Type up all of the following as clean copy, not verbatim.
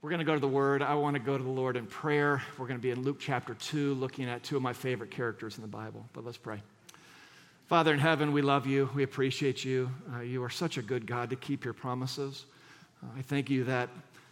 We're going to go to the Word. I want to go to the Lord in prayer. We're going to be in Luke chapter 2, looking at two of my favorite characters in the Bible. But let's pray. Father in heaven, we love you. We appreciate you. You are such a good God to keep your promises. I thank you that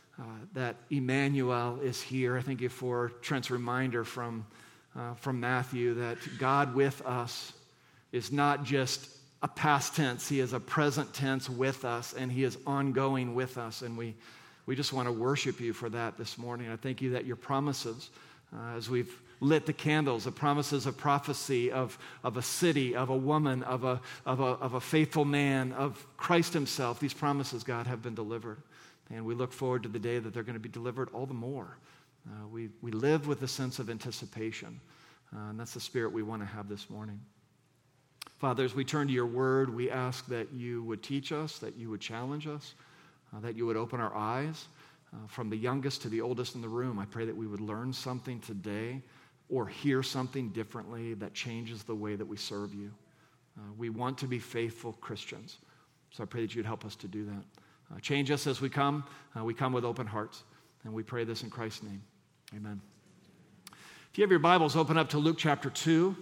Emmanuel is here. I thank you for Trent's reminder from Matthew that God with us is not just a past tense. He is a present tense with us, and he is ongoing with us. And we just want to worship you for that this morning. I thank you that your promises, as we've lit the candles, the promises of prophecy of a city, of a woman, of a faithful man, of Christ himself, these promises, God, have been delivered. And we look forward to the day that they're going to be delivered all the more. We live with a sense of anticipation, and that's the spirit we want to have this morning. Father, as we turn to your word, we ask that you would teach us, that you would challenge us, that you would open our eyes from the youngest to the oldest in the room. I pray that we would learn something today or hear something differently that changes the way that we serve you. We want to be faithful Christians, so I pray that you'd help us to do that. Change us as we come. We come with open hearts, and we pray this in Christ's name. Amen. If you have your Bibles, open up to Luke chapter 2.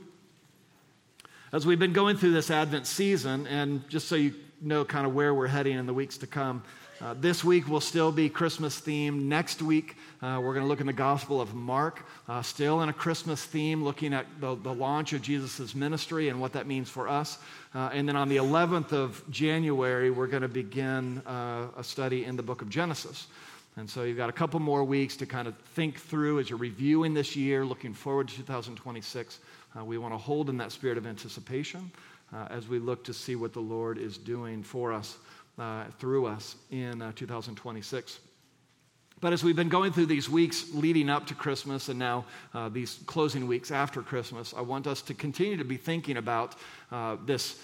As we've been going through this Advent season, and just so you know kind of where we're heading in the weeks to come, this week will still be Christmas themed. Next week, we're going to look in the Gospel of Mark, still in a Christmas theme, looking at the launch of Jesus' ministry and what that means for us. And then on the 11th of January, we're going to begin a study in the book of Genesis. And so you've got a couple more weeks to kind of think through as you're reviewing this year, looking forward to 2026. We want to hold in that spirit of anticipation as we look to see what the Lord is doing for us, through us in 2026. But as we've been going through these weeks leading up to Christmas and now these closing weeks after Christmas, I want us to continue to be thinking about this.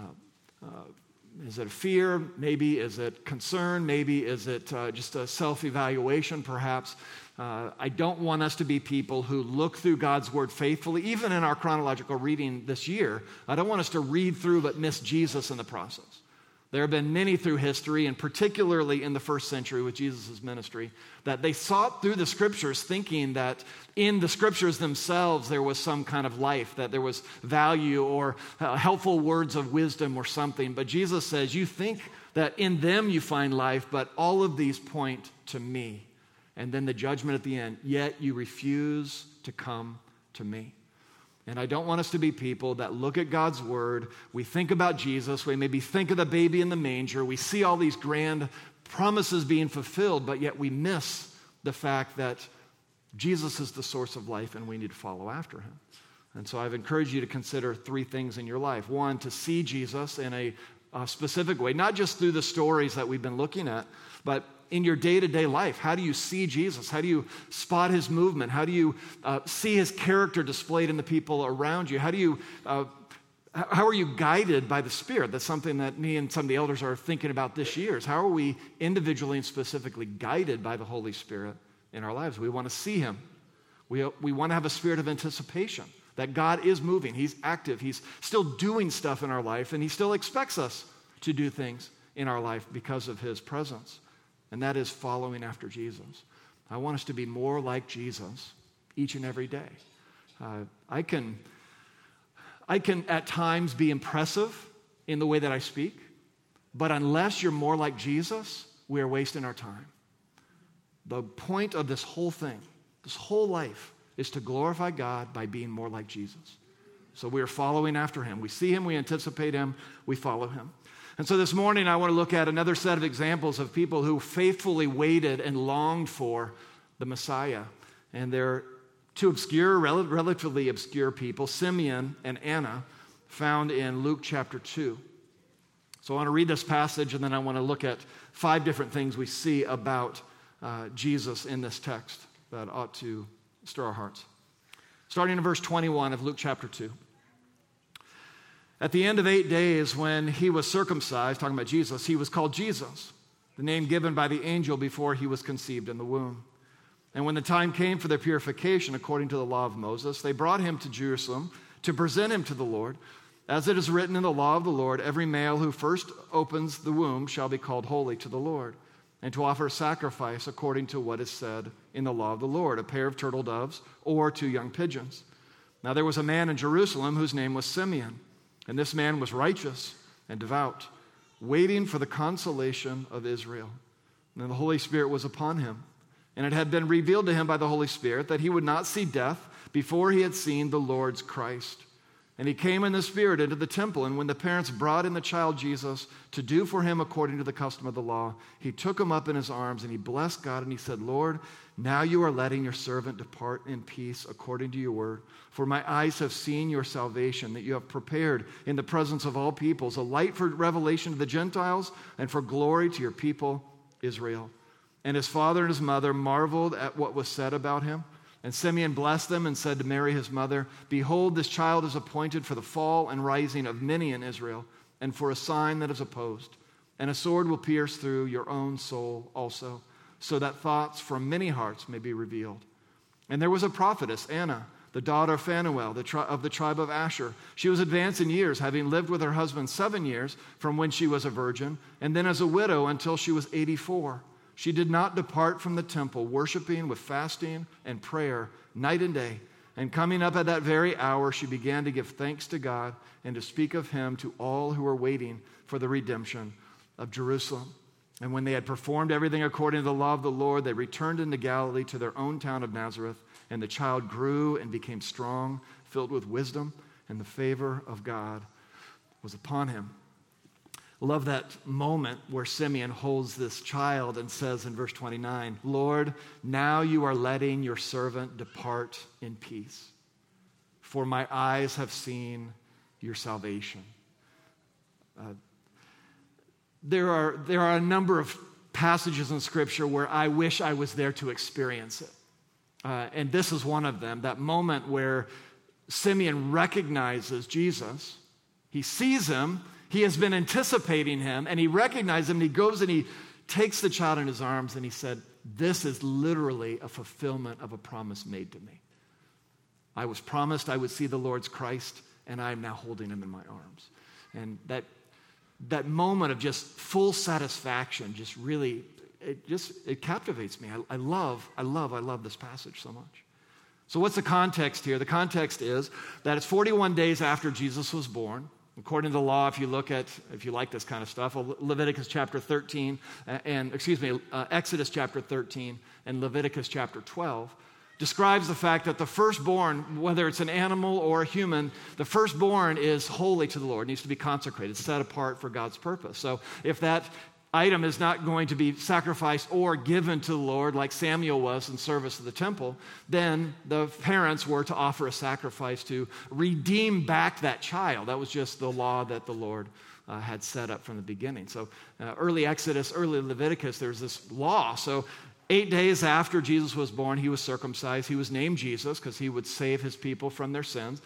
Is it fear? Maybe is it concern? Maybe is it just a self-evaluation perhaps? I don't want us to be people who look through God's word faithfully, even in our chronological reading this year. I don't want us to read through but miss Jesus in the process. There have been many through history, and particularly in the first century with Jesus' ministry, that they sought through the scriptures thinking that in the scriptures themselves there was some kind of life, that there was value or helpful words of wisdom or something. But Jesus says, you think that in them you find life, but all of these point to me. And then the judgment at the end, yet you refuse to come to me. And I don't want us to be people that look at God's word, we think about Jesus, we maybe think of the baby in the manger, we see all these grand promises being fulfilled, but yet we miss the fact that Jesus is the source of life and we need to follow after him. And so I've encouraged you to consider three things in your life. One, to see Jesus in a specific way, not just through the stories that we've been looking at, but in your day-to-day life. How do you see Jesus? How do you spot his movement? How do you see his character displayed in the people around you? How are you guided by the Spirit? That's something that me and some of the elders are thinking about this year. Is how are we individually and specifically guided by the Holy Spirit in our lives? We want to see him. We want to have a spirit of anticipation that God is moving. He's active. He's still doing stuff in our life, and he still expects us to do things in our life because of his presence. And that is following after Jesus. I want us to be more like Jesus each and every day. I can at times be impressive in the way that I speak, but unless you're more like Jesus, we are wasting our time. The point of this whole thing, this whole life, is to glorify God by being more like Jesus. So we are following after him. We see him, we anticipate him, we follow him. And so this morning I want to look at another set of examples of people who faithfully waited and longed for the Messiah. And they're two obscure, relatively obscure people, Simeon and Anna, found in Luke chapter 2. So I want to read this passage, and then I want to look at 5 different things we see about Jesus in this text that ought to stir our hearts. Starting in verse 21 of Luke chapter 2. At the end of 8 days, when he was circumcised, talking about Jesus, he was called Jesus, the name given by the angel before he was conceived in the womb. And when the time came for their purification according to the law of Moses, they brought him to Jerusalem to present him to the Lord. As it is written in the law of the Lord, every male who first opens the womb shall be called holy to the Lord. and to offer a sacrifice according to what is said in the law of the Lord, a pair of turtle doves or 2 young pigeons. Now there was a man in Jerusalem whose name was Simeon, and this man was righteous and devout, waiting for the consolation of Israel. And then the Holy Spirit was upon him, and it had been revealed to him by the Holy Spirit that he would not see death before he had seen the Lord's Christ. And he came in the Spirit into the temple, and when the parents brought in the child Jesus to do for him according to the custom of the law, he took him up in his arms, and he blessed God, and he said, Lord, now you are letting your servant depart in peace according to your word. For my eyes have seen your salvation, that you have prepared in the presence of all peoples, a light for revelation to the Gentiles and for glory to your people, Israel. And his father and his mother marveled at what was said about him. And Simeon blessed them and said to Mary his mother, Behold, this child is appointed for the fall and rising of many in Israel, and for a sign that is opposed. And a sword will pierce through your own soul also, so that thoughts from many hearts may be revealed. And there was a prophetess, Anna, the daughter of Phanuel, of the tribe of Asher. She was advanced in years, having lived with her husband 7 years from when she was a virgin, and then as a widow until she was 84. She did not depart from the temple, worshiping with fasting and prayer night and day. And coming up at that very hour, she began to give thanks to God and to speak of him to all who were waiting for the redemption of Jerusalem. And when they had performed everything according to the law of the Lord, they returned into Galilee to their own town of Nazareth. And the child grew and became strong, filled with wisdom, and the favor of God was upon him. I love that moment where Simeon holds this child and says in verse 29, Lord, now you are letting your servant depart in peace, for my eyes have seen your salvation. There are a number of passages in Scripture where I wish I was there to experience it. And this is one of them, that moment where Simeon recognizes Jesus. He sees him. He has been anticipating him, and he recognizes him, and he goes and he takes the child in his arms, and he said, this is literally a fulfillment of a promise made to me. I was promised I would see the Lord's Christ, and I am now holding him in my arms. And that moment of just full satisfaction just really, it captivates me. I love this passage so much. So what's the context here? The context is that it's 41 days after Jesus was born. According to the law, if you like this kind of stuff, Exodus chapter 13 and Leviticus chapter 12 describes the fact that the firstborn, whether it's an animal or a human, the firstborn is holy to the Lord, needs to be consecrated, set apart for God's purpose. So if that item is not going to be sacrificed or given to the Lord like Samuel was in service of the temple, then the parents were to offer a sacrifice to redeem back that child. That was just the law that the Lord had set up from the beginning. So early Exodus, early Leviticus, there's this law. So 8 days after Jesus was born, he was circumcised. He was named Jesus because he would save his people from their sins.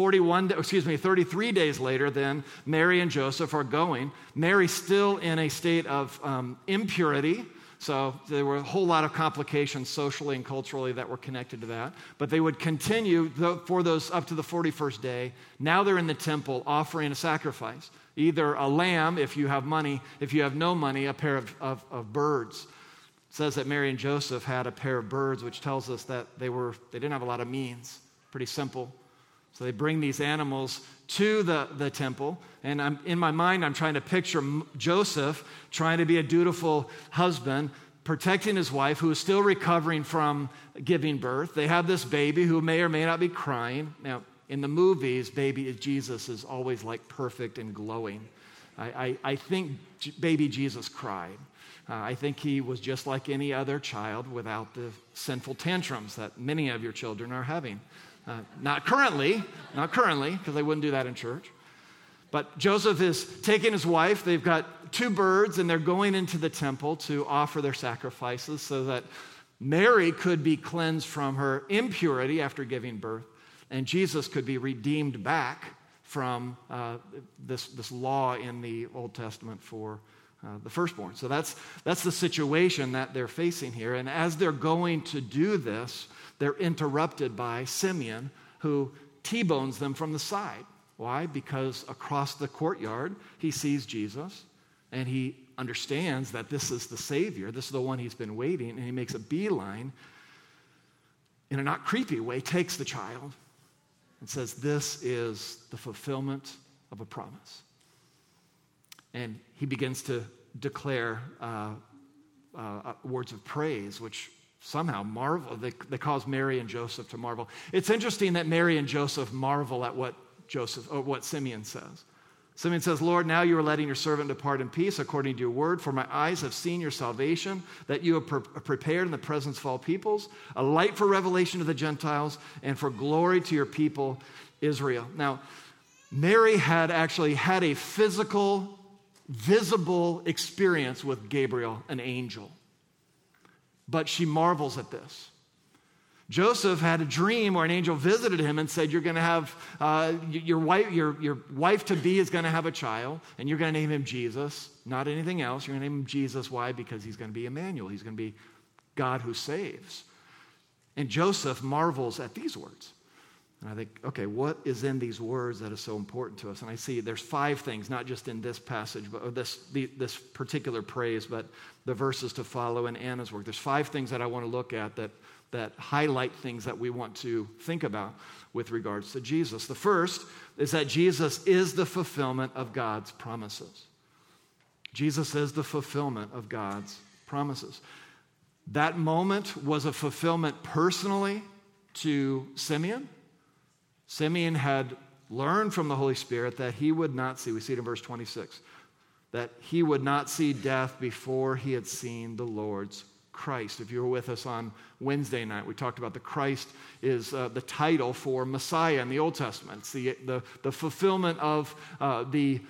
33 days later, then, Mary and Joseph are going. Mary still in a state of impurity. So there were a whole lot of complications socially and culturally that were connected to that. But they would continue for those up to the 41st day. Now they're in the temple offering a sacrifice. Either a lamb, if you have money. If you have no money, a pair of birds. It says that Mary and Joseph had a pair of birds, which tells us that they didn't have a lot of means. Pretty simple. So they bring these animals to the temple, and in my mind, I'm trying to picture Joseph trying to be a dutiful husband, protecting his wife, who is still recovering from giving birth. They have this baby who may or may not be crying. Now, in the movies, baby Jesus is always like perfect and glowing. I think baby Jesus cried. I think he was just like any other child without the sinful tantrums that many of your children are having. Not currently, because they wouldn't do that in church. But Joseph is taking his wife. They've got 2 birds, and they're going into the temple to offer their sacrifices so that Mary could be cleansed from her impurity after giving birth, and Jesus could be redeemed back from this law in the Old Testament for the firstborn. So that's the situation that they're facing here. And as they're going to do this, they're interrupted by Simeon, who T-bones them from the side. Why? Because across the courtyard, he sees Jesus, and he understands that this is the Savior, this is the one he's been waiting, and he makes a beeline in a not creepy way, takes the child and says, this is the fulfillment of a promise. And he begins to declare words of praise, which somehow marvel. They cause Mary and Joseph to marvel. It's interesting that Mary and Joseph marvel at what Simeon says. Simeon says, Lord, now you are letting your servant depart in peace according to your word, for my eyes have seen your salvation, that you have prepared in the presence of all peoples, a light for revelation to the Gentiles, and for glory to your people, Israel. Now, Mary had actually had a physical, visible experience with Gabriel, an angel. But she marvels at this. Joseph had a dream where an angel visited him and said, you're going to have, your wife-to-be is going to have a child, and you're going to name him Jesus, not anything else. You're going to name him Jesus. Why? Because he's going to be Emmanuel. He's going to be God who saves. And Joseph marvels at these words. And I think, okay, what is in these words that is so important to us? And I see there's 5 things, not just in this passage, but this particular praise, but the verses to follow in Anna's work. There's 5 things that I want to look at that highlight things that we want to think about with regards to Jesus. The first is that Jesus is the fulfillment of God's promises. Jesus is the fulfillment of God's promises. That moment was a fulfillment personally to Simeon. Simeon had learned from the Holy Spirit that he would not see, we see it in verse 26, that he would not see death before he had seen the Lord's Christ. If you were with us on Wednesday night, we talked about the Christ is the title for Messiah in the Old Testament. It's the fulfillment of the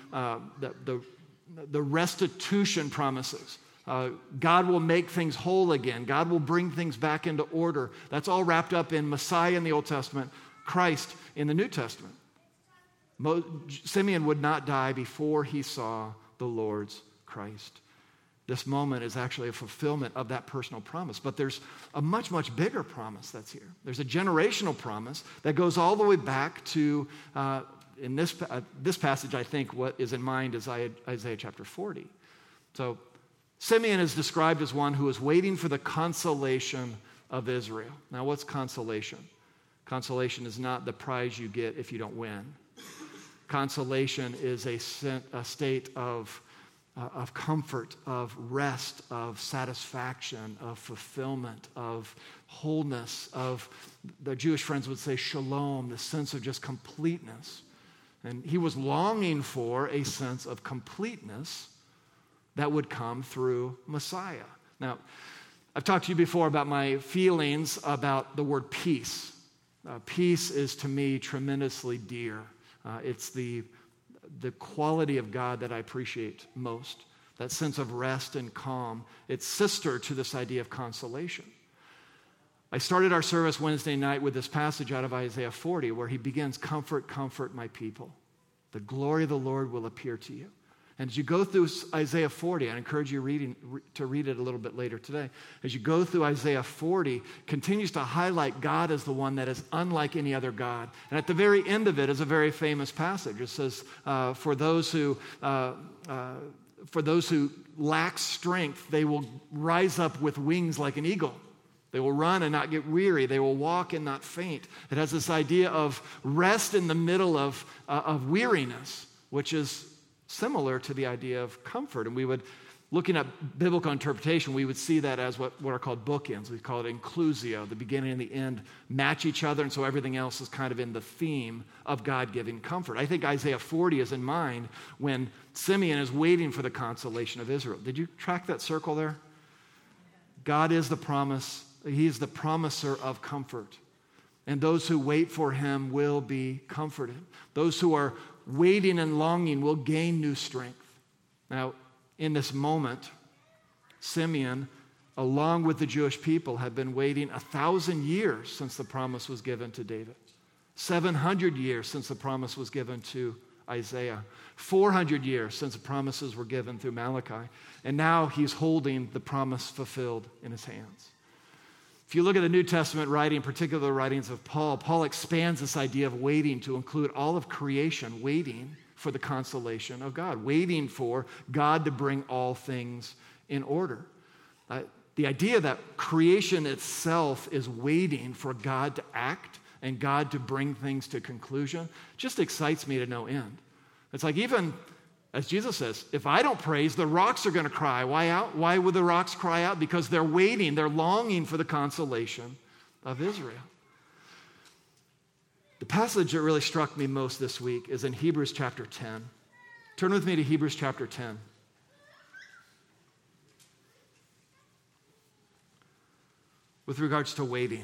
restitution promises. God will make things whole again. God will bring things back into order. That's all wrapped up in Messiah in the Old Testament, Christ in the New Testament. Simeon would not die before he saw the Lord's Christ. This moment is actually a fulfillment of that personal promise. But there's a much, much bigger promise that's here. There's a generational promise that goes all the way back to, in this passage, I think what is in mind is Isaiah chapter 40. So Simeon is described as one who is waiting for the consolation of Israel. Now, what's consolation? Consolation is not the prize you get if you don't win. Consolation is a state of comfort, of rest, of satisfaction, of fulfillment, of wholeness, of, the Jewish friends would say, shalom, the sense of just completeness. And he was longing for a sense of completeness that would come through Messiah. Now, I've talked to you before about my feelings about the word peace. Peace is to me tremendously dear. It's the quality of God that I appreciate most, that sense of rest and calm. It's sister to this idea of consolation. I started our service Wednesday night with this passage out of Isaiah 40 where he begins, comfort, comfort my people. The glory of the Lord will appear to you. And as you go through Isaiah 40, I encourage you to read it a little bit later today. As you go through Isaiah 40, continues to highlight God as the one that is unlike any other God. And at the very end of it is a very famous passage. It says, for those who lack strength, they will rise up with wings like an eagle. They will run and not get weary. They will walk and not faint. It has this idea of rest in the middle of weariness, which is similar to the idea of comfort. And we would, looking at biblical interpretation, we would see that as what are called bookends. We call it inclusio. The beginning and the end match each other, and so everything else is kind of in the theme of God giving comfort. I think Isaiah 40 is in mind when Simeon is waiting for the consolation of Israel. Did you track that circle there? God is the promise. He is the promiser of comfort. And those who wait for him will be comforted. Those who are waiting and longing will gain new strength. Now, in this moment, Simeon, along with the Jewish people, had been waiting 1,000 years since the promise was given to David, 700 years since the promise was given to Isaiah, 400 years since the promises were given through Malachi, and now he's holding the promise fulfilled in his hands. If you look at the New Testament writing, particularly the writings of Paul, Paul expands this idea of waiting to include all of creation waiting for the consolation of God, waiting for God to bring all things in order. The idea that creation itself is waiting for God to act and God to bring things to conclusion just excites me to no end. It's like, even as Jesus says, if I don't praise, the rocks are going to cry. Why would the rocks cry out? Because they're waiting, they're longing for the consolation of Israel. The passage that really struck me most this week is in Hebrews chapter 10. Turn with me to Hebrews chapter 10. With regards to waiting,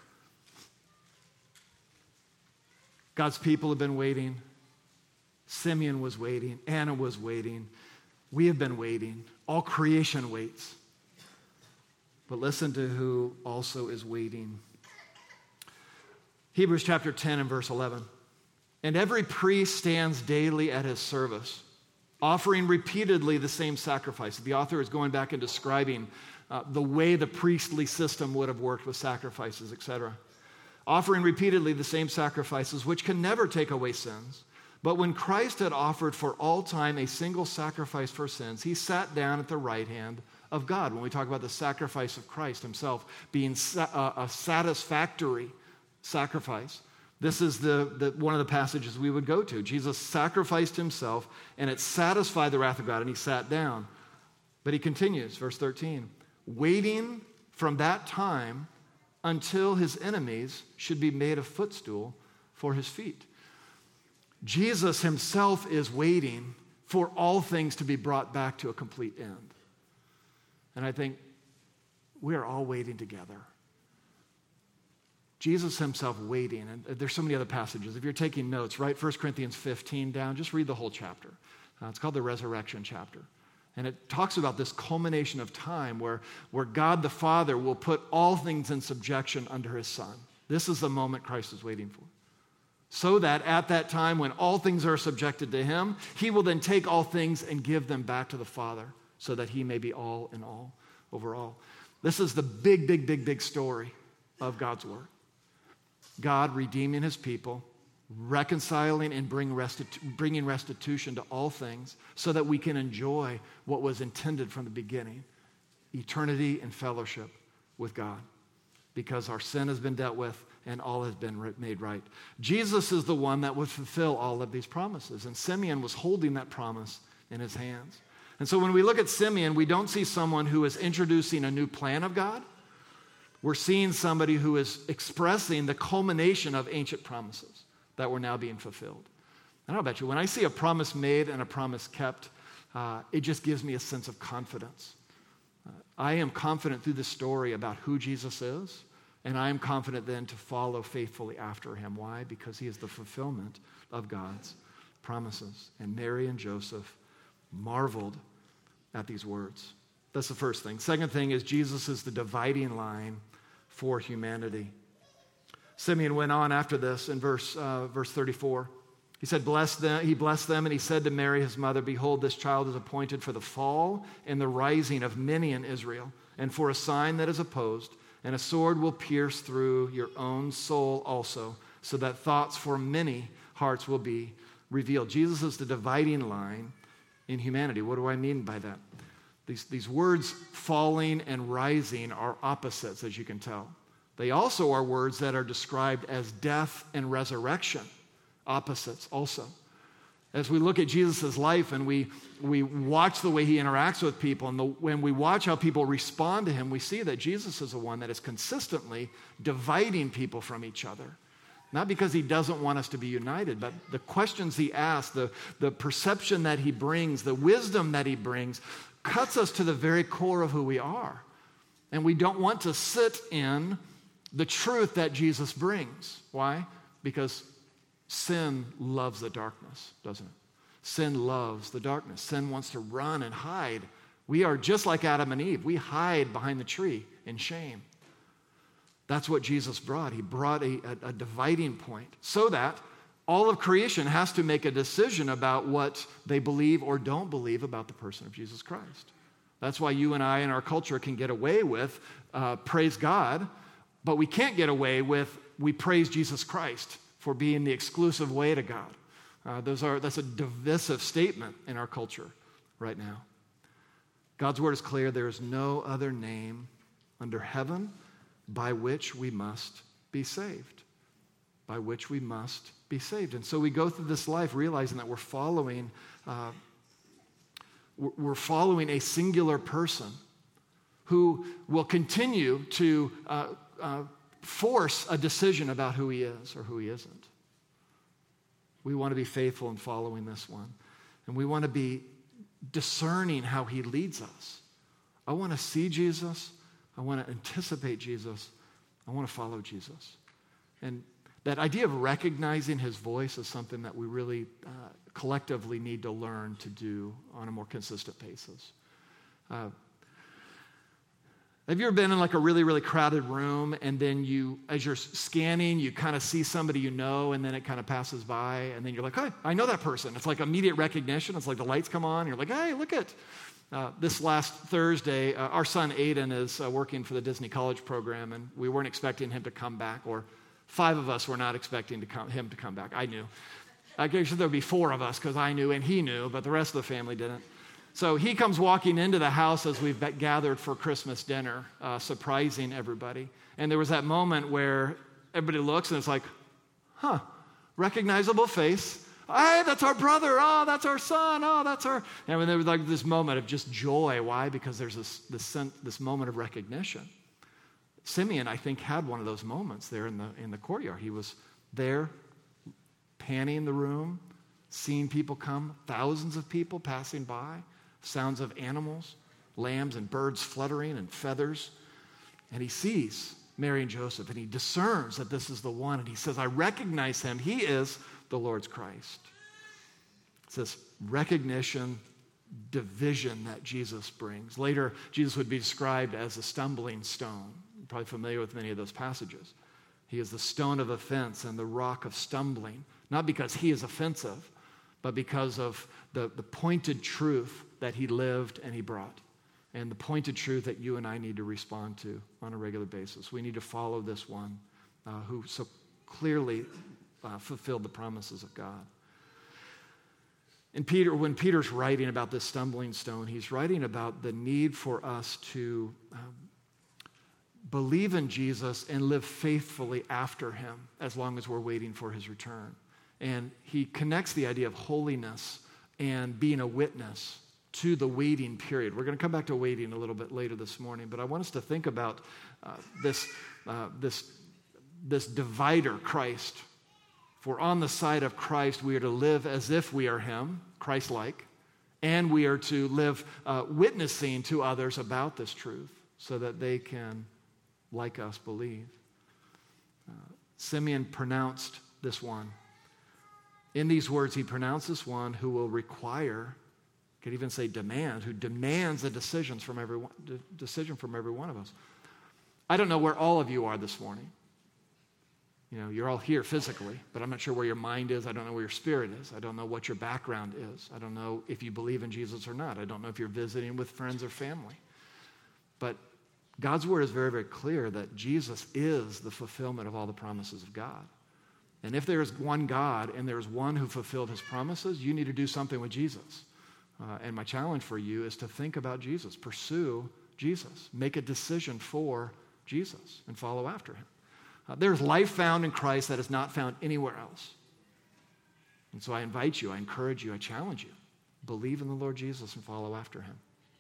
God's people have been waiting. Simeon was waiting. Anna was waiting. We have been waiting. All creation waits. But listen to who also is waiting. Hebrews chapter 10 and verse 11. And every priest stands daily at his service, offering repeatedly the same sacrifice. The author is going back and describing the way the priestly system would have worked with sacrifices, etc. Offering repeatedly the same sacrifices, which can never take away sins. But when Christ had offered for all time a single sacrifice for sins, he sat down at the right hand of God. When we talk about the sacrifice of Christ himself being a satisfactory sacrifice, this is one of the passages we would go to. Jesus sacrificed himself, and it satisfied the wrath of God, and he sat down. But he continues, verse 13, waiting from that time until his enemies should be made a footstool for his feet. Jesus himself is waiting for all things to be brought back to a complete end. And I think we are all waiting together. Jesus himself waiting, and there's so many other passages. If you're taking notes, write 1 Corinthians 15 down, just read the whole chapter. It's called the resurrection chapter. And it talks about this culmination of time where God the Father will put all things in subjection under his Son. This is the moment Christ is waiting for. So that at that time when all things are subjected to him, he will then take all things and give them back to the Father so that he may be all in all over all. This is the big story of God's work. God redeeming his people, reconciling and bringing restitution to all things so that we can enjoy what was intended from the beginning, eternity and fellowship with God, because our sin has been dealt with and all has been made right. Jesus is the one that would fulfill all of these promises, and Simeon was holding that promise in his hands. And so when we look at Simeon, we don't see someone who is introducing a new plan of God. We're seeing somebody who is expressing the culmination of ancient promises that were now being fulfilled. And I'll bet you, when I see a promise made and a promise kept, it just gives me a sense of confidence. I am confident through this story about who Jesus is, and I am confident then to follow faithfully after him. Why? Because he is the fulfillment of God's promises. And Mary and Joseph marveled at these words. That's the first thing. Second thing is Jesus is the dividing line for humanity. Simeon went on after this in verse 34. He said, he blessed them, and he said to Mary, his mother, behold, this child is appointed for the fall and the rising of many in Israel, and for a sign that is opposed, and a sword will pierce through your own soul also, so that thoughts for many hearts will be revealed. Jesus is the dividing line in humanity. What do I mean by that? These words, falling and rising, are opposites, as you can tell. They also are words that are described as death and resurrection, opposites also. As we look at Jesus' life and we watch the way he interacts with people, and when we watch how people respond to him, we see that Jesus is the one that is consistently dividing people from each other. Not because he doesn't want us to be united, but the questions he asks, the perception that he brings, the wisdom that he brings, cuts us to the very core of who we are. And we don't want to sit in the truth that Jesus brings. Why? Because sin loves the darkness, doesn't it? Sin loves the darkness. Sin wants to run and hide. We are just like Adam and Eve. We hide behind the tree in shame. That's what Jesus brought. He brought a dividing point so that all of creation has to make a decision about what they believe or don't believe about the person of Jesus Christ. That's why you and I in our culture can get away with praise God, but we can't get away with we praise Jesus Christ for being the exclusive way to God. That's a divisive statement in our culture right now. God's word is clear. There is no other name under heaven by which we must be saved. By which we must be saved. And so we go through this life realizing that we're following a singular person who will continue to force a decision about who he is or who he isn't. We want to be faithful in following this one. And we want to be discerning how he leads us. I want to see Jesus. I want to anticipate Jesus. I want to follow Jesus. And that idea of recognizing his voice is something that we really collectively need to learn to do on a more consistent basis. Have you ever been in like a really, really crowded room and then as you're scanning, you kind of see somebody you know and then it kind of passes by and then you're like, hey, I know that person. It's like immediate recognition. It's like the lights come on and you're like, hey, look at this last Thursday, our son Aiden is working for the Disney College program and we weren't expecting him to come back, or 5 of us were not expecting him to come back. I knew. I guess there would be 4 of us because I knew and he knew, but the rest of the family didn't. So he comes walking into the house as we've gathered for Christmas dinner, surprising everybody. And there was that moment where everybody looks and it's like, recognizable face. Hey, that's our brother. Oh, that's our son. Oh, that's our... And there was like this moment of just joy. Why? Because there's this moment of recognition. Simeon, I think, had one of those moments there in the courtyard. He was there, panning the room, seeing people come, thousands of people passing by, sounds of animals, lambs and birds fluttering and feathers. And he sees Mary and Joseph, and he discerns that this is the one. And he says, I recognize him. He is the Lord's Christ. It's this recognition, division that Jesus brings. Later, Jesus would be described as a stumbling stone. You're probably familiar with many of those passages. He is the stone of offense and the rock of stumbling, not because he is offensive, but because of the pointed truth that he lived and he brought, and the pointed truth that you and I need to respond to on a regular basis. We need to follow this one who so clearly fulfilled the promises of God. And when Peter's writing about this stumbling stone, he's writing about the need for us to believe in Jesus and live faithfully after him as long as we're waiting for his return. And he connects the idea of holiness and being a witness to the waiting period. We're going to come back to waiting a little bit later this morning, but I want us to think about this divider, Christ. If we're on the side of Christ, we are to live as if we are him, Christ-like, and we are to live witnessing to others about this truth so that they can, like us, believe. Simeon pronounced this one. In these words, he pronounced this one who will require, could even say demand, who demands a decision from every one of us. I don't know where all of you are this morning. You know, you're all here physically, but I'm not sure where your mind is. I don't know where your spirit is. I don't know what your background is. I don't know if you believe in Jesus or not. I don't know if you're visiting with friends or family. But God's word is very, very clear that Jesus is the fulfillment of all the promises of God. And if there is one God and there is one who fulfilled his promises, you need to do something with Jesus. And my challenge for you is to think about Jesus, pursue Jesus, make a decision for Jesus, and follow after him. There's life found in Christ that is not found anywhere else. And so I invite you, I encourage you, I challenge you. Believe in the Lord Jesus and follow after him.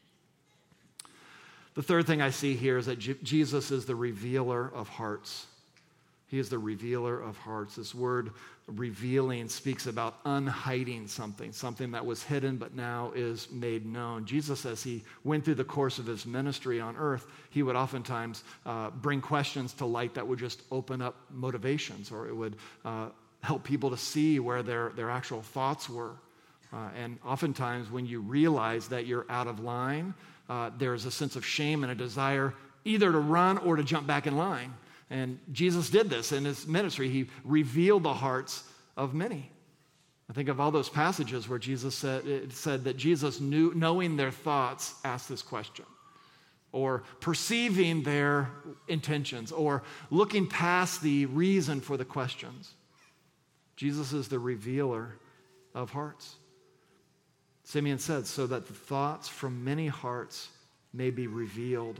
The third thing I see here is that Jesus is the revealer of hearts. He is the revealer of hearts. This word revealing speaks about unhiding something that was hidden but now is made known. Jesus, as he went through the course of his ministry on earth, he would oftentimes bring questions to light that would just open up motivations, or it would help people to see where their actual thoughts were. And oftentimes when you realize that you're out of line, there's a sense of shame and a desire either to run or to jump back in line. And Jesus did this in his ministry. He revealed the hearts of many. I think of all those passages where Jesus said that Jesus knew, knowing their thoughts, asked this question, or perceiving their intentions, or looking past the reason for the questions. Jesus is the revealer of hearts. Simeon said, so that the thoughts from many hearts may be revealed,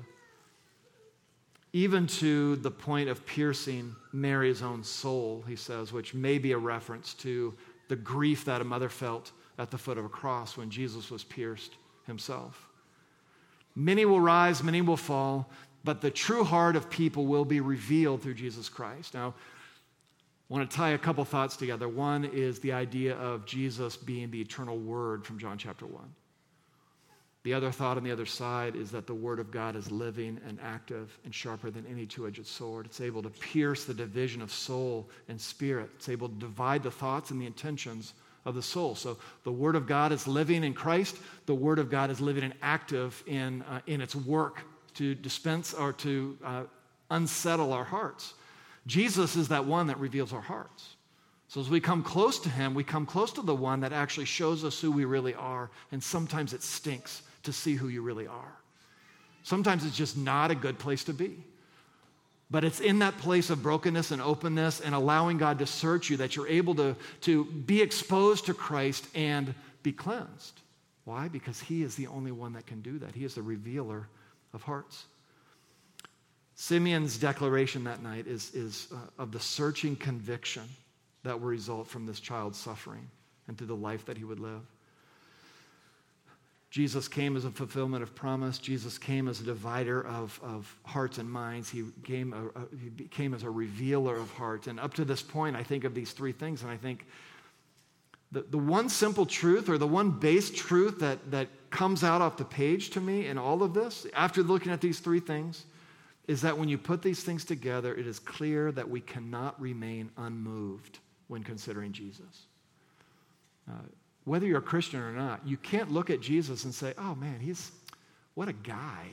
even to the point of piercing Mary's own soul, he says, which may be a reference to the grief that a mother felt at the foot of a cross when Jesus was pierced himself. Many will rise, many will fall, but the true heart of people will be revealed through Jesus Christ. Now, I want to tie a couple thoughts together. One is the idea of Jesus being the eternal Word from John chapter 1. The other thought on the other side is that the Word of God is living and active and sharper than any two-edged sword. It's able to pierce the division of soul and spirit. It's able to divide the thoughts and the intentions of the soul. So the Word of God is living in Christ. The Word of God is living and active in its work to dispense or to unsettle our hearts. Jesus is that one that reveals our hearts. So as we come close to him, we come close to the one that actually shows us who we really are. And sometimes it stinks to see who you really are. Sometimes it's just not a good place to be. But it's in that place of brokenness and openness and allowing God to search you that you're able to be exposed to Christ and be cleansed. Why? Because he is the only one that can do that. He is the revealer of hearts. Simeon's declaration that night is of the searching conviction that will result from this child's suffering and through the life that he would live. Jesus came as a fulfillment of promise. Jesus came as a divider of hearts and minds. He came as a revealer of hearts. And up to this point, I think of these three things, and I think the one simple truth or the one base truth that comes out off the page to me in all of this, after looking at these three things, is that when you put these things together, it is clear that we cannot remain unmoved when considering Jesus. Whether you're a Christian or not, you can't look at Jesus and say, oh man, what a guy.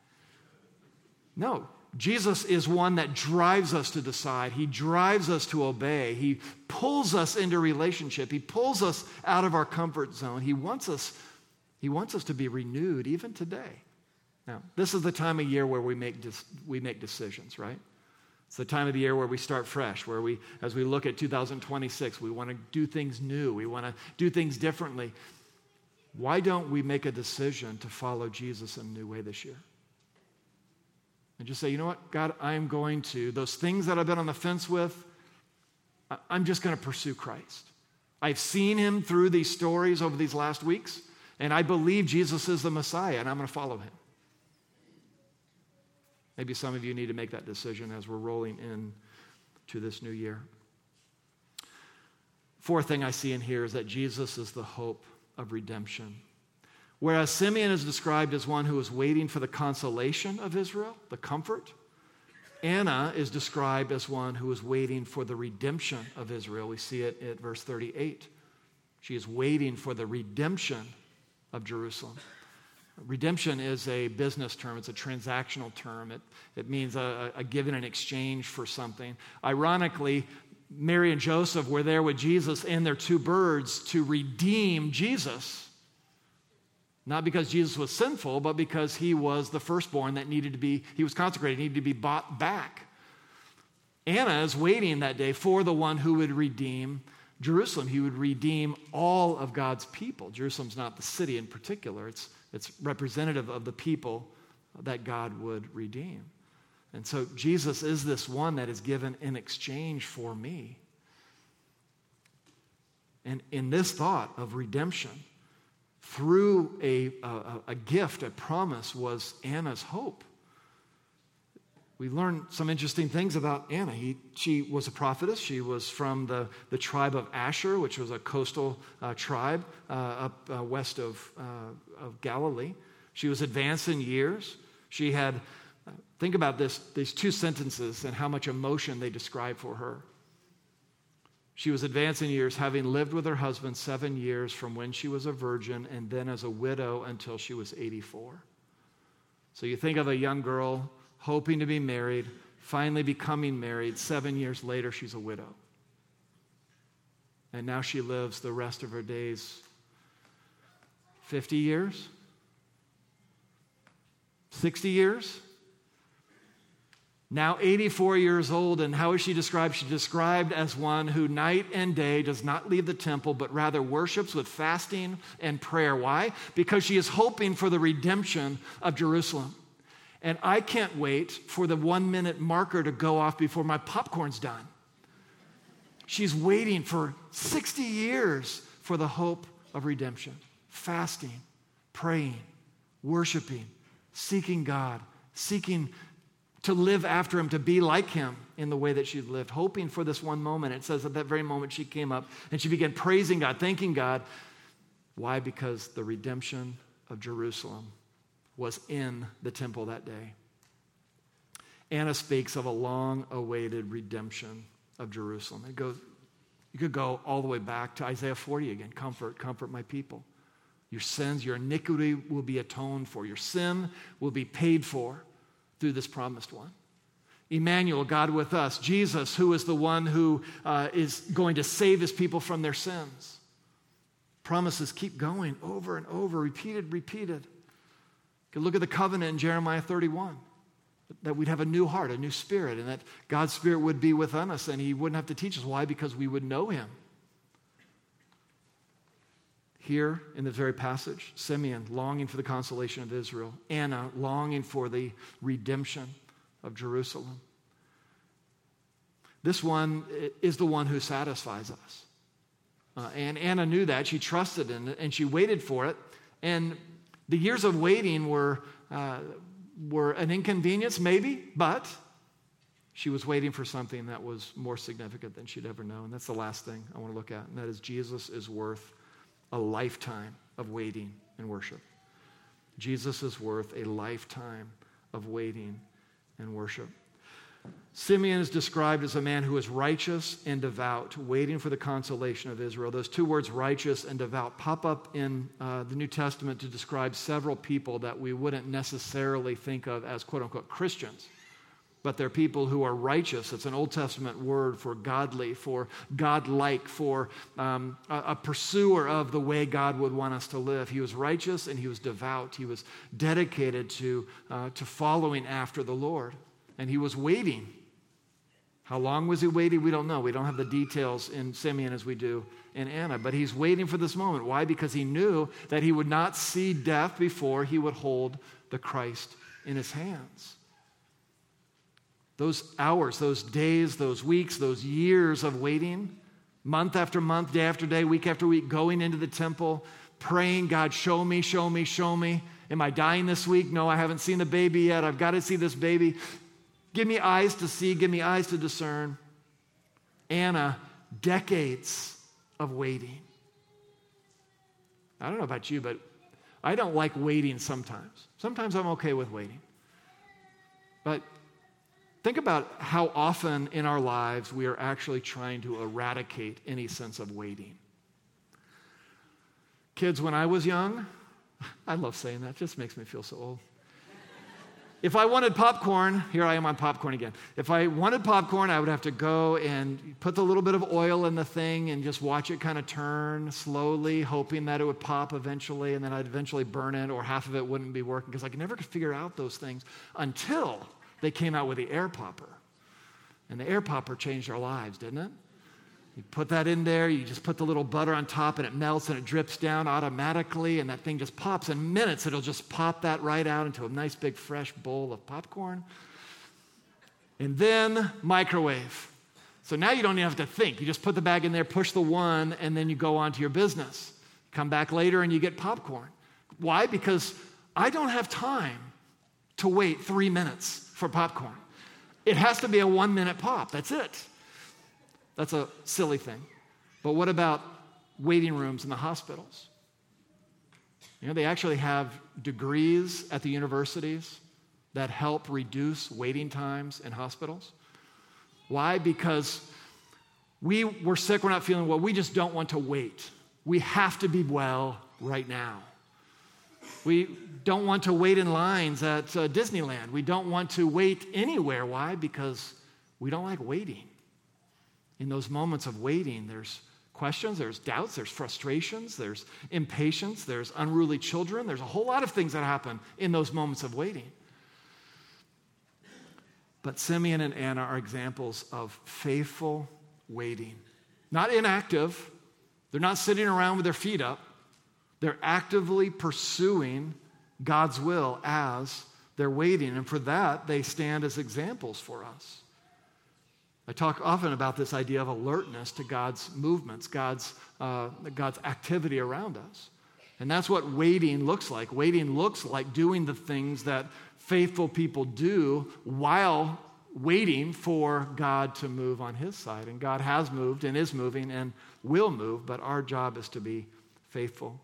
No, Jesus is one that drives us to decide. He drives us to obey. He pulls us into relationship. He pulls us out of our comfort zone. He wants us to be renewed even today. Now, this is the time of year where we make decisions, right? It's the time of the year where we start fresh, where as we look at 2026, we want to do things new. We want to do things differently. Why don't we make a decision to follow Jesus in a new way this year? And just say, you know what, God, I'm going to, those things that I've been on the fence with, I'm just going to pursue Christ. I've seen him through these stories over these last weeks, and I believe Jesus is the Messiah, and I'm going to follow him. Maybe some of you need to make that decision as we're rolling in to this new year. Fourth thing I see in here is that Jesus is the hope of redemption. Whereas Simeon is described as one who is waiting for the consolation of Israel, the comfort, Anna is described as one who is waiting for the redemption of Israel. We see it at verse 38. She is waiting for the redemption of Jerusalem. Redemption is a business term. It's a transactional term. It means a given in exchange for something. Ironically, Mary and Joseph were there with Jesus and their two birds to redeem Jesus. Not because Jesus was sinful, but because he was the firstborn that he was consecrated, needed to be bought back. Anna is waiting that day for the one who would redeem Jerusalem. He would redeem all of God's people. Jerusalem's not the city in particular. It's representative of the people that God would redeem. And so Jesus is this one that is given in exchange for me. And in this thought of redemption, through a gift, a promise, was Anna's hope. We learn some interesting things about Anna. She was a prophetess. She was from the tribe of Asher, which was a coastal tribe up west of Galilee. She was advanced in years. She had, think about these two sentences and how much emotion they describe for her. She was advanced in years, having lived with her husband 7 years from when she was a virgin and then as a widow until she was 84. So you think of a young girl hoping to be married, finally becoming married. 7 years later, she's a widow. And now she lives the rest of her days 50 years? 60 years? now 84 years old. And how is she described? She's described as one who night and day does not leave the temple, but rather worships with fasting and prayer. Why? Because she is hoping for the redemption of Jerusalem. And I can't wait for the 1-minute marker to go off before my popcorn's done. She's waiting for 60 years for the hope of redemption. Fasting, praying, worshiping, seeking God, seeking to live after him, to be like him in the way that she lived, hoping for this one moment. It says at that very moment she came up and she began praising God, thanking God. Why? Because the redemption of Jerusalem was in the temple that day. Anna speaks of a long-awaited redemption of Jerusalem. You could go all the way back to Isaiah 40 again. Comfort, comfort my people. Your sins, your iniquity will be atoned for. Your sin will be paid for through this promised one. Emmanuel, God with us. Jesus, who is the one who is going to save his people from their sins. Promises keep going over and over, repeated. You can look at the covenant in Jeremiah 31, that we'd have a new heart, a new spirit, and that God's Spirit would be within us and he wouldn't have to teach us. Why? Because we would know him. Here in this very passage, Simeon longing for the consolation of Israel, Anna longing for the redemption of Jerusalem. This one is the one who satisfies us. And Anna knew that. She trusted in it and she waited for it. And the years of waiting were an inconvenience, maybe, but she was waiting for something that was more significant than she'd ever known. That's the last thing I want to look at, and that is Jesus is worth a lifetime of waiting and worship. Jesus is worth a lifetime of waiting and worship. Simeon is described as a man who is righteous and devout, waiting for the consolation of Israel. Those two words, righteous and devout, pop up in the New Testament to describe several people that we wouldn't necessarily think of as quote-unquote Christians. But they're people who are righteous. It's an Old Testament word for godly, for godlike, for a pursuer of the way God would want us to live. He was righteous and he was devout. He was dedicated to following after the Lord. And he was waiting. How long was he waiting? We don't know. We don't have the details in Simeon as we do in Anna. But he's waiting for this moment. Why? Because he knew that he would not see death before he would hold the Christ in his hands. Those hours, those days, those weeks, those years of waiting, month after month, day after day, week after week, going into the temple, praying, God, show me, show me, show me. Am I dying this week? No, I haven't seen the baby yet. I've got to see this baby. Give me eyes to see, give me eyes to discern. Anna, decades of waiting. I don't know about you, but I don't like waiting sometimes. Sometimes I'm okay with waiting. But think about how often in our lives we are actually trying to eradicate any sense of waiting. Kids, when I was young, I love saying that, it just makes me feel so old. If I wanted popcorn, here I am on popcorn again. If I wanted popcorn, I would have to go and put a little bit of oil in the thing and just watch it kind of turn slowly, hoping that it would pop eventually, and then I'd eventually burn it, or half of it wouldn't be working, because I could never figure out those things until they came out with the air popper. And the air popper changed our lives, didn't it? You put that in there, you just put the little butter on top, and it melts and it drips down automatically, and that thing just pops. In minutes, it'll just pop that right out into a nice big fresh bowl of popcorn. And then microwave. So now you don't even have to think. You just put the bag in there, push the one, and then you go on to your business. Come back later and you get popcorn. Why? Because I don't have time to wait 3 minutes for popcorn. It has to be a 1-minute pop. That's it. That's a silly thing. But what about waiting rooms in the hospitals? You know, they actually have degrees at the universities that help reduce waiting times in hospitals. Why? Because we're sick, we're not feeling well, we just don't want to wait. We have to be well right now. We don't want to wait in lines at Disneyland. We don't want to wait anywhere. Why? Because we don't like waiting. In those moments of waiting, there's questions, there's doubts, there's frustrations, there's impatience, there's unruly children. There's a whole lot of things that happen in those moments of waiting. But Simeon and Anna are examples of faithful waiting. Not inactive. They're not sitting around with their feet up. They're actively pursuing God's will as they're waiting. And for that, they stand as examples for us. I talk often about this idea of alertness to God's movements, God's activity around us. And that's what waiting looks like. Waiting looks like doing the things that faithful people do while waiting for God to move on his side. And God has moved and is moving and will move, but our job is to be faithful.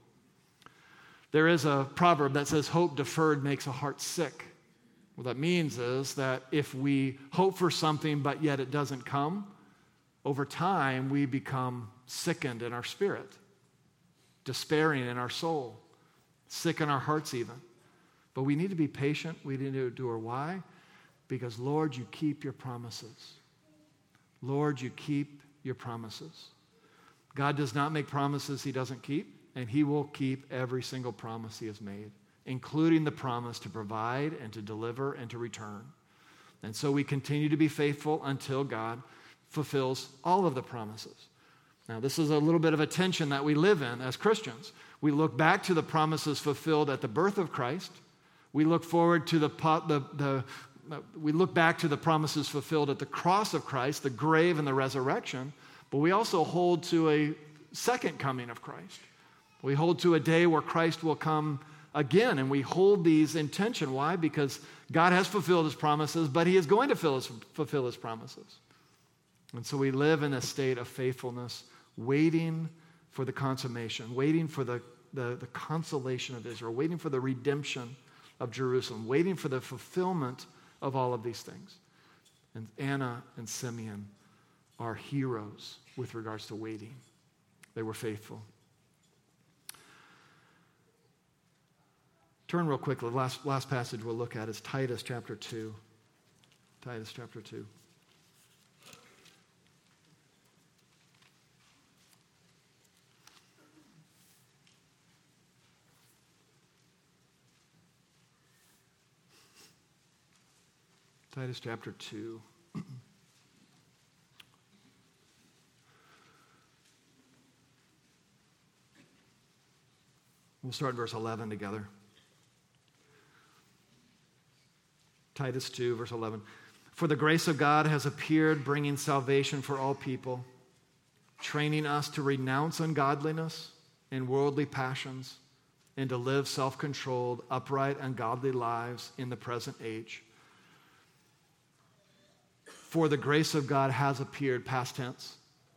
There is a proverb that says, hope deferred makes a heart sick. What that means is that if we hope for something but yet it doesn't come, over time we become sickened in our spirit, despairing in our soul, sick in our hearts even. But we need to be patient. We need to endure. Why? Because, Lord, you keep your promises. Lord, you keep your promises. God does not make promises he doesn't keep, and he will keep every single promise he has made, including the promise to provide and to deliver and to return. And so we continue to be faithful until God fulfills all of the promises. Now, this is a little bit of a tension that we live in as Christians. We look back to the promises fulfilled at the birth of Christ. We look forward to we look back to the promises fulfilled at the cross of Christ, the grave and the resurrection, but we also hold to a second coming of Christ. We hold to a day where Christ will come again, and we hold these in tension. Why? Because God has fulfilled his promises, but he is going to fulfill his promises. And so we live in a state of faithfulness, waiting for the consummation, waiting for the consolation of Israel, waiting for the redemption of Jerusalem, waiting for the fulfillment of all of these things. And Anna and Simeon are heroes with regards to waiting. They were faithful. Turn real quickly. The last passage we'll look at is Titus chapter 2. Titus chapter 2. Titus chapter 2. We'll start in verse 11 together. Titus 2, verse 11. For the grace of God has appeared, bringing salvation for all people, training us to renounce ungodliness and worldly passions, and to live self-controlled, upright, and godly lives in the present age. For the grace of God has appeared, past tense.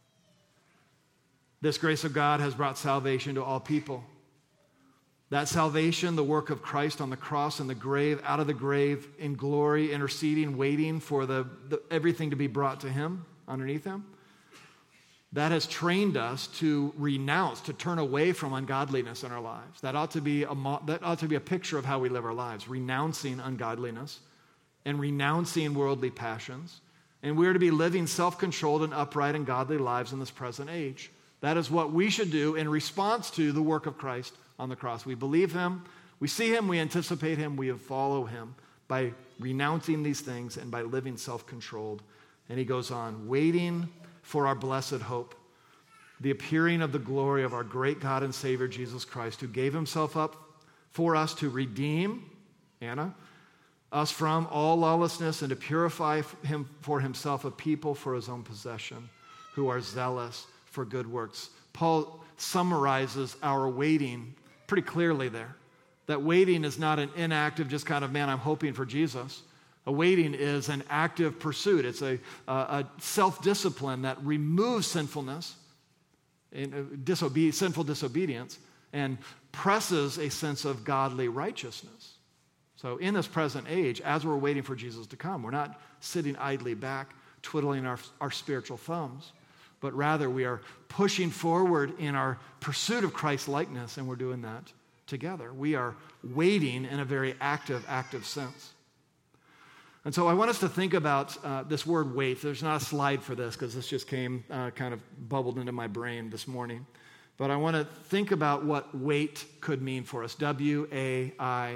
This grace of God has brought salvation to all people. That salvation, the work of Christ on the cross and the grave, out of the grave, in glory, interceding, waiting for everything to be brought to him, underneath him, that has trained us to renounce, to turn away from ungodliness in our lives. That ought to be a picture of how we live our lives, renouncing ungodliness and renouncing worldly passions. And we are to be living self-controlled and upright and godly lives in this present age. That is what we should do in response to the work of Christ on the cross. We believe him, we see him, we anticipate him, we follow him by renouncing these things and by living self-controlled. And he goes on, waiting for our blessed hope, the appearing of the glory of our great God and Savior Jesus Christ, who gave himself up for us to redeem, Anna, us from all lawlessness and to purify him for himself a people for his own possession who are zealous for good works. Paul summarizes our waiting pretty clearly there. That waiting is not an inactive, just kind of, man, I'm hoping for Jesus. A waiting is an active pursuit. It's a self-discipline that removes sinfulness, sinful disobedience, and presses a sense of godly righteousness. So in this present age, as we're waiting for Jesus to come, we're not sitting idly back, twiddling our spiritual thumbs, but rather we are pushing forward in our pursuit of Christ's likeness, and we're doing that together. We are waiting in a very active sense. And so I want us to think about this word wait. There's not a slide for this because this just came kind of bubbled into my brain this morning. But I want to think about what wait could mean for us. W-A-I-T,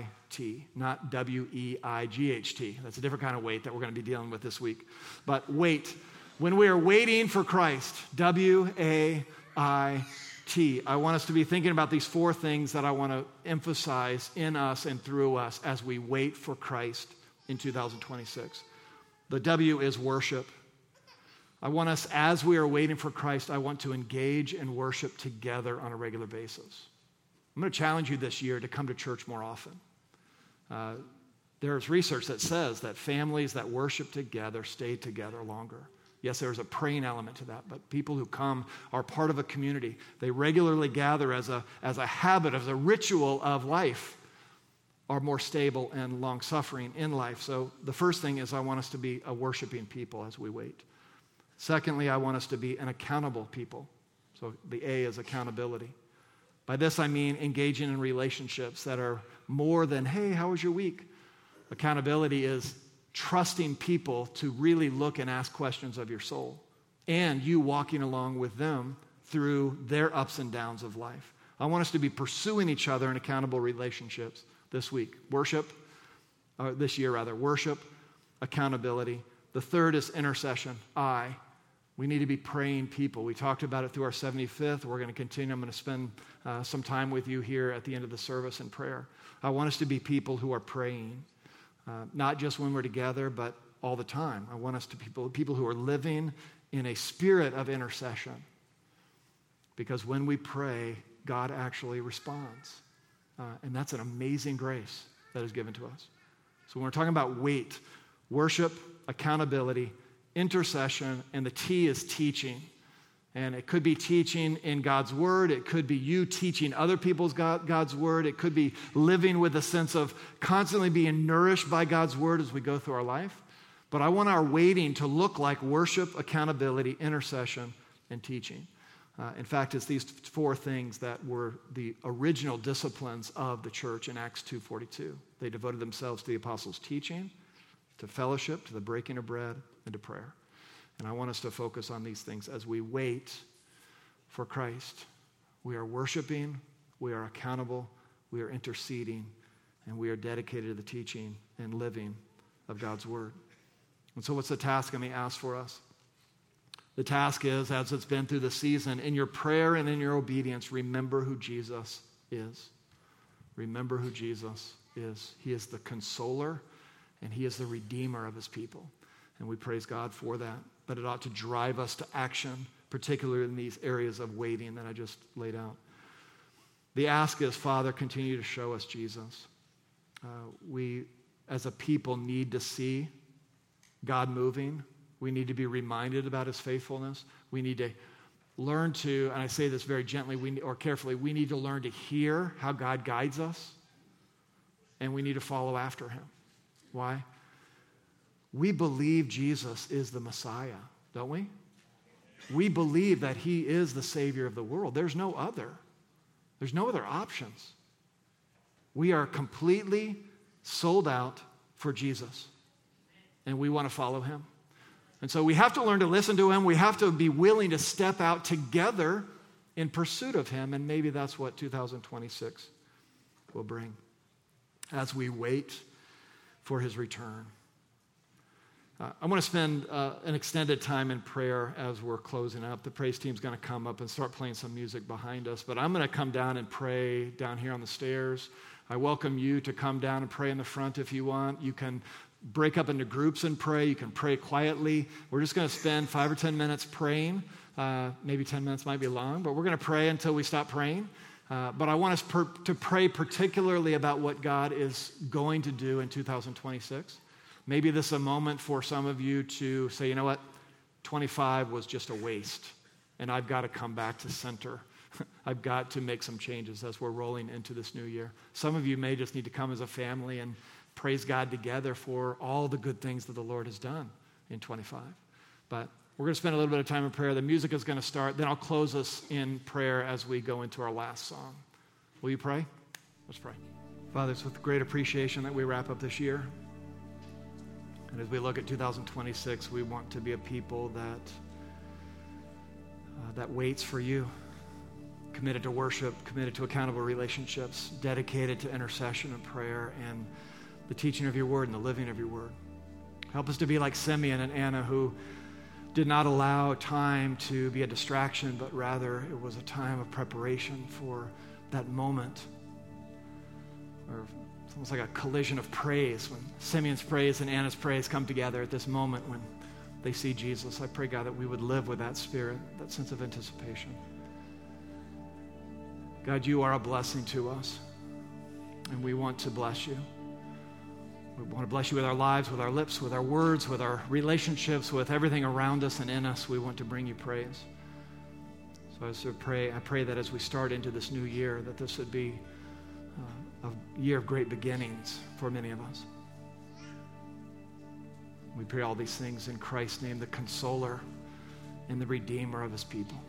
not W-E-I-G-H-T. That's a different kind of wait that we're going to be dealing with this week. But wait. When we are waiting for Christ, W-A-I-T, I want us to be thinking about these four things that I want to emphasize in us and through us as we wait for Christ in 2026. The W is worship. I want us, as we are waiting for Christ, I want to engage and worship together on a regular basis. I'm going to challenge you this year to come to church more often. There's research that says that families that worship together stay together longer. Yes, there's a praying element to that, but people who come are part of a community. They regularly gather as a habit, as a ritual of life, are more stable and long-suffering in life. So the first thing is I want us to be a worshiping people as we wait. Secondly, I want us to be an accountable people. So the A is accountability. By this I mean engaging in relationships that are more than, hey, how was your week? Accountability is trusting people to really look and ask questions of your soul, and you walking along with them through their ups and downs of life. I want us to be pursuing each other in accountable relationships this week. This year, worship, accountability. The third is intercession. We need to be praying people. We talked about it through our 75th. We're going to continue. I'm going to spend some time with you here at the end of the service in prayer. I want us to be people who are praying, not just when we're together, but all the time. I want us to be people who are living in a spirit of intercession. Because when we pray, God actually responds. And that's an amazing grace that is given to us. So when we're talking about wait, worship, accountability, intercession, and the T is teaching. And it could be teaching in God's Word. It could be you teaching other people's God's Word. It could be living with a sense of constantly being nourished by God's Word as we go through our life. But I want our waiting to look like worship, accountability, intercession, and teaching. In fact, it's these four things that were the original disciplines of the church in Acts 2:42. They devoted themselves to the apostles' teaching, to fellowship, to the breaking of bread, and to prayer. And I want us to focus on these things as we wait for Christ. We are worshiping, we are accountable, we are interceding, and we are dedicated to the teaching and living of God's Word. And so what's the task I may ask for us? The task is, as it's been through the season, in your prayer and in your obedience, remember who Jesus is. Remember who Jesus is. He is the consoler, and He is the redeemer of His people. And we praise God for that. But it ought to drive us to action, particularly in these areas of waiting that I just laid out. The ask is, Father, continue to show us Jesus. We, as a people, need to see God moving. We need to be reminded about His faithfulness. We need to learn to, and I say this very gently or carefully, we need to learn to hear how God guides us, and we need to follow after Him. Why? We believe Jesus is the Messiah, don't we? We believe that He is the Savior of the world. There's no other. There's no other options. We are completely sold out for Jesus, and we want to follow Him. And so we have to learn to listen to Him. We have to be willing to step out together in pursuit of Him, and maybe that's what 2026 will bring as we wait for His return. I want to spend an extended time in prayer as we're closing up. The praise team's going to come up and start playing some music behind us, but I'm going to come down and pray down here on the stairs. I welcome you to come down and pray in the front if you want. You can break up into groups and pray. You can pray quietly. We're just going to spend 5 or 10 minutes praying. Maybe 10 minutes might be long, but we're going to pray until we stop praying. But I want us to pray particularly about what God is going to do in 2026. Maybe this is a moment for some of you to say, you know what, 25 was just a waste, and I've got to come back to center. I've got to make some changes as we're rolling into this new year. Some of you may just need to come as a family and praise God together for all the good things that the Lord has done in 25. But we're going to spend a little bit of time in prayer. The music is going to start. Then I'll close us in prayer as we go into our last song. Will you pray? Let's pray. Father, it's with great appreciation that we wrap up this year. And as we look at 2026, we want to be a people that waits for you. committed to worship, committed to accountable relationships, dedicated to intercession and prayer and the teaching of your word and the living of your word. Help us to be like Simeon and Anna, who did not allow time to be a distraction, but rather it was a time of preparation for that moment. Or it's almost like a collision of praise when Simeon's praise and Anna's praise come together at this moment when they see Jesus. I pray, God, that we would live with that spirit, that sense of anticipation. God, you are a blessing to us, and we want to bless you. We want to bless you with our lives, with our lips, with our words, with our relationships, with everything around us and in us. We want to bring you praise. So I pray that as we start into this new year, that this would be a year of great beginnings for many of us. We pray all these things in Christ's name, the consoler and the redeemer of his people.